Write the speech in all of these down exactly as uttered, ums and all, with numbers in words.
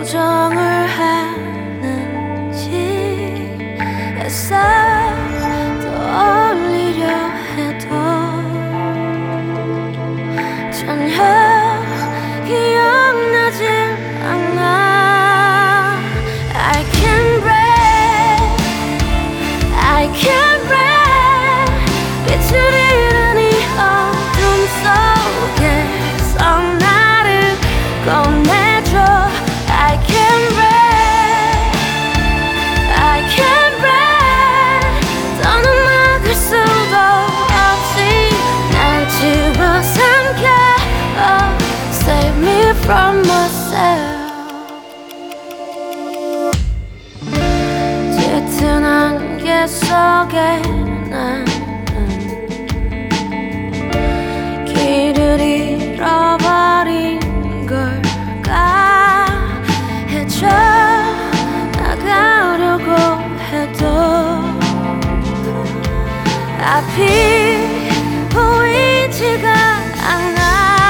표정을 하는지 애써 떠올리려 해도 전혀 기억나질 않아. I can't breathe, I can't breathe. 빛을 잃은 이 어둠 속에서 나를 꺼내줘. I can't breathe, I can't breathe. 더는 막을 수도 없이 날 집어삼켜. Oh, save me from myself. 짙은 안개 속에 나는 길을 잃어버린 걸까. 헤쳐나가려고 해도 앞이 보이지가 않아.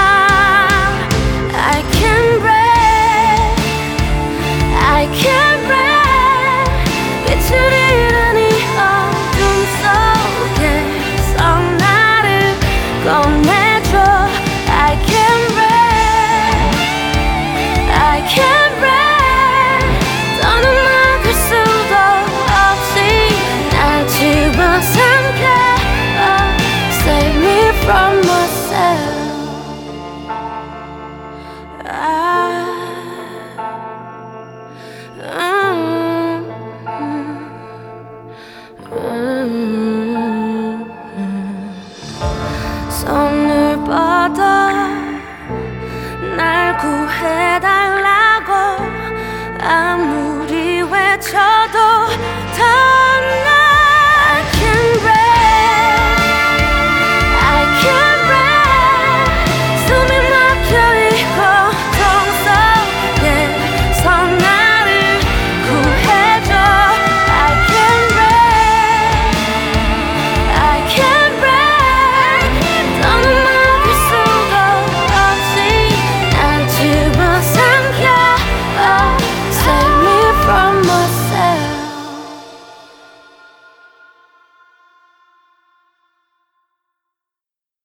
I can't breathe, I can't breathe. 빛을 잃은 이 어둠 속에서 나를 꺼내줘. I can't breathe, I can't breathe. 더는 막을 수도 없이 날 집어삼켜. Oh, save me from myself. I, mm, mm, mm. 손을 뻗어 날 구해달라고 아무